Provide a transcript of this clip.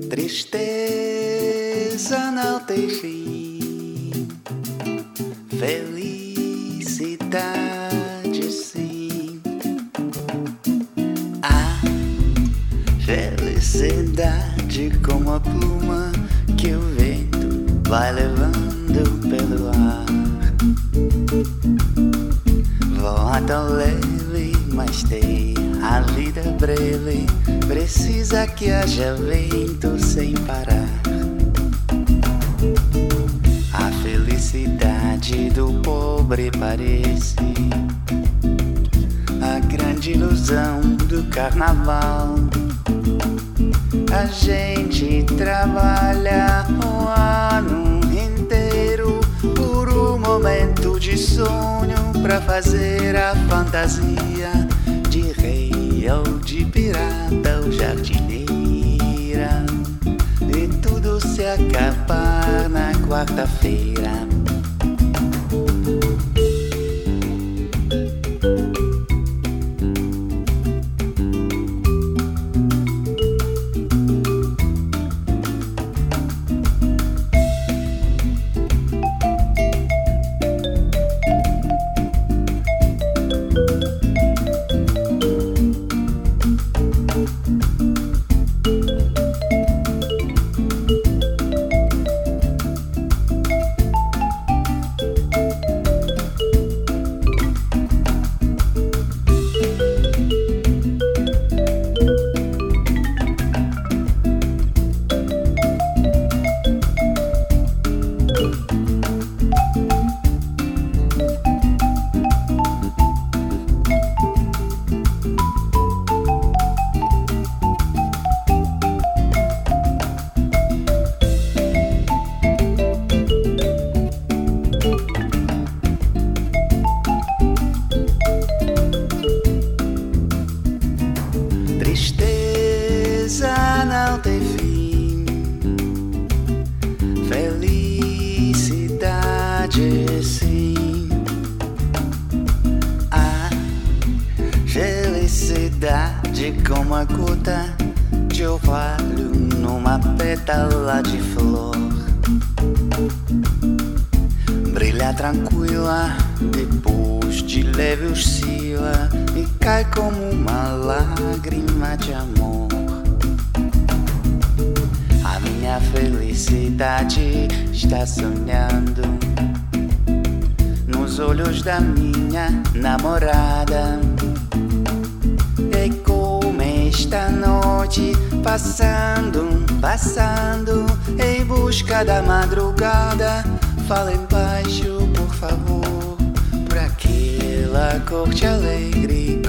Tristeza não tem fim, felicidade sim. A felicidade como a pluma que o vento vai levando pelo ar. Voa tão leve, mas tem a vida breve, precisa que haja vento sem parar. A felicidade do pobre parece a grande ilusão do carnaval. A gente trabalha o ano inteiro por um momento de sonho pra fazer a fantasia de rei ou de pirata ou jardineira, e tudo se acabar na quarta-feira. Tristeza não tem fim, felicidade sim. A felicidade como a gota de orvalho numa pétala de flor, brilha tranquila, depois de leve oscila e cai como uma lágrima de amor. A minha felicidade está sonhando nos olhos da minha namorada. E como esta noite passando em busca da madrugada, falem baixo, por favor, por aquela corte alegre